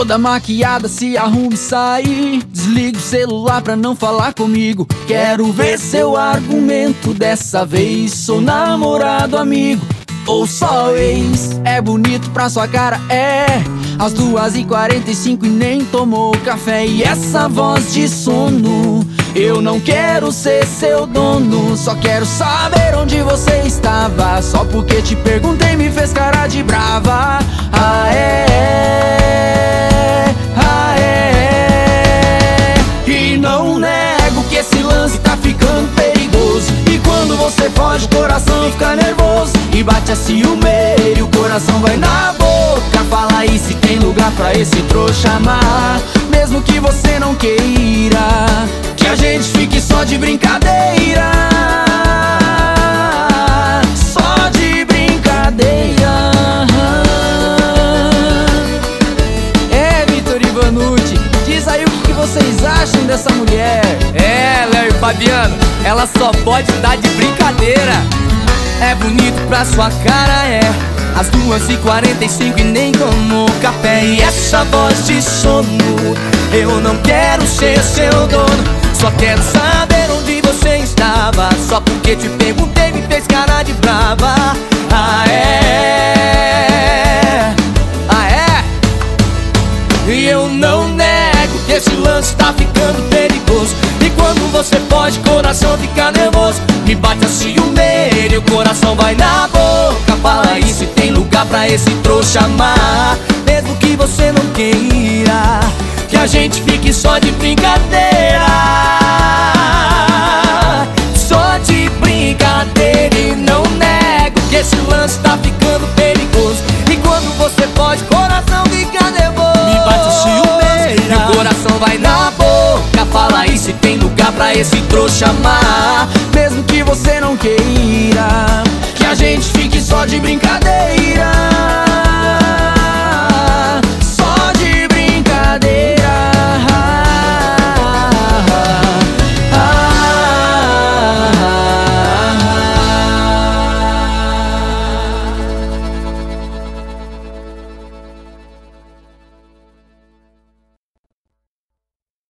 Toda maquiada, se arruma e sai. Desliga o celular pra não falar comigo. Quero ver seu argumento dessa vez. Sou namorado, amigo ou só ex? É bonito pra sua cara, é. Às 2h45 e nem tomou café. E essa voz de sono, eu não quero ser seu dono. Só quero saber onde você estava. Só porque te perguntei me fez cara de brava. Ah é, ah é. E não nego que esse lance tá ficando perigoso. E quando você foge o coração fica nervoso. E bate a ciumeira e o coração vai na boca. Fala aí se tem lugar pra esse trouxa amar. Mesmo que você não queira que a gente fique só de brincadeira. Só de brincadeira. É, Vitor e Vanucci, diz aí o que vocês acham dessa mulher. É, Léo e Fabiano, ela só pode dar de brincadeira. É bonito pra sua cara, é. Às 2h45 e nem tomou café. E essa voz de sono, eu não quero ser seu dono. Só quero saber onde você estava. Só porque te perguntei me fez cara de brava. Ah é, ah é. E eu não nego que esse lance tá ficando perigoso. E quando você pode, coração fica nervoso. Me bate a ciumeira e o coração vai na boca. Fala aí se tem lugar pra esse trouxa amar. Mesmo que você não queira que a gente fique só de brincadeira. Só de brincadeira. E não nego que esse lance tá ficando perigoso. E quando você pode, coração fica nervoso. Me bate a ciumeira e o coração vai na boca. Fala aí se tem lugar pra esse trouxa amar. Mesmo que você não queira que a gente fique só de brincadeira.